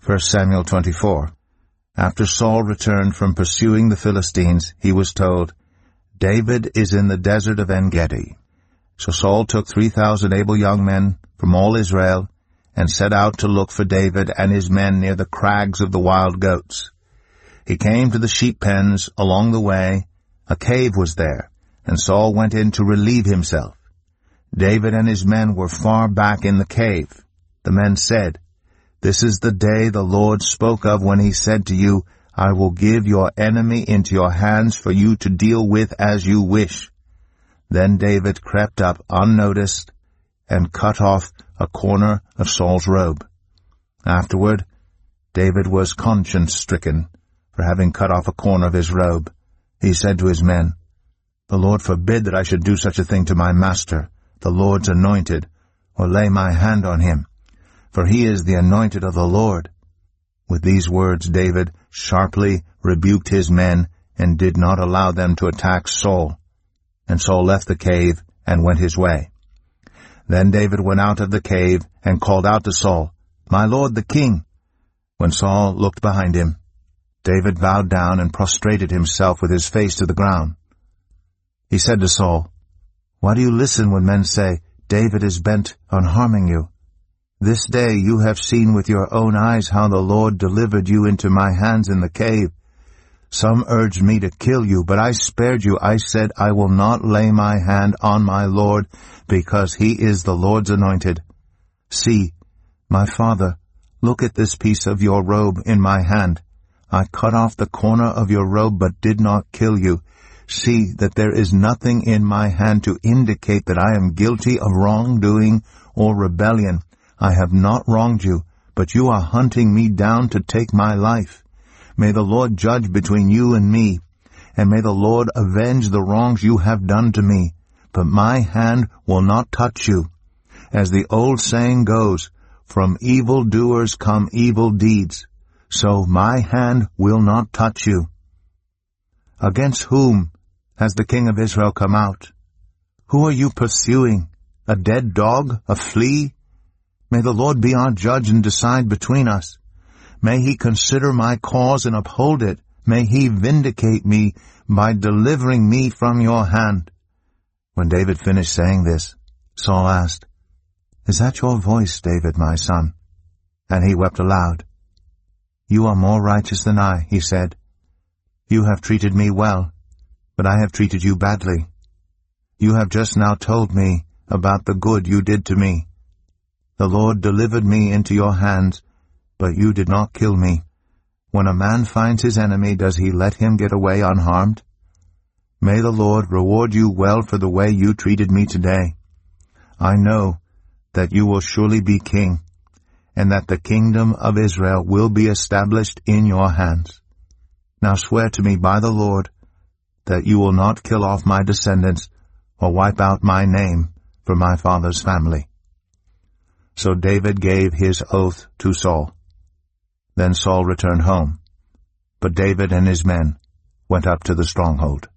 1 Samuel 24. After Saul returned from pursuing the Philistines, he was told, "David is in the desert of En-Gedi." So Saul took 3,000 able young men from all Israel and set out to look for David and his men near the crags of the wild goats. He came to the sheep pens along the way. A cave was there, and Saul went in to relieve himself. David and his men were far back in the cave. The men said, "This is the day the Lord spoke of when he said to you, 'I will give your enemy into your hands for you to deal with as you wish.'" Then David crept up unnoticed and cut off a corner of Saul's robe. Afterward, David was conscience-stricken for having cut off a corner of his robe. He said to his men, "The Lord forbid that I should do such a thing to my master, the Lord's anointed, or lay my hand on him, for he is the anointed of the Lord." With these words David sharply rebuked his men and did not allow them to attack Saul. And Saul left the cave and went his way. Then David went out of the cave and called out to Saul, "My lord the king." When Saul looked behind him, David bowed down and prostrated himself with his face to the ground. He said to Saul, "Why do you listen when men say, 'David is bent on harming you'? This day you have seen with your own eyes how the Lord delivered you into my hands in the cave. Some urged me to kill you, but I spared you. I said, 'I will not lay my hand on my Lord, because he is the Lord's anointed.' See, my father, look at this piece of your robe in my hand. I cut off the corner of your robe, but did not kill you. See that there is nothing in my hand to indicate that I am guilty of wrongdoing or rebellion. I have not wronged you, but you are hunting me down to take my life. May the Lord judge between you and me, and may the Lord avenge the wrongs you have done to me. But my hand will not touch you. As the old saying goes, 'From evil doers come evil deeds.' So my hand will not touch you." Against whom has the king of Israel come out? Who are you pursuing? A dead dog? A flea? May the Lord be our judge and decide between us. May he consider my cause and uphold it. May he vindicate me by delivering me from your hand." When David finished saying this, Saul asked, "Is that your voice, David, my son?" And he wept aloud. "You are more righteous than I," he said. "You have treated me well, but I have treated you badly. You have just now told me about the good you did to me. The Lord delivered me into your hands, but you did not kill me. When a man finds his enemy, does he let him get away unharmed? May the Lord reward you well for the way you treated me today. I know that you will surely be king, and that the kingdom of Israel will be established in your hands. Now swear to me by the Lord that you will not kill off my descendants or wipe out my name from my father's family." So David gave his oath to Saul. Then Saul returned home, but David and his men went up to the stronghold.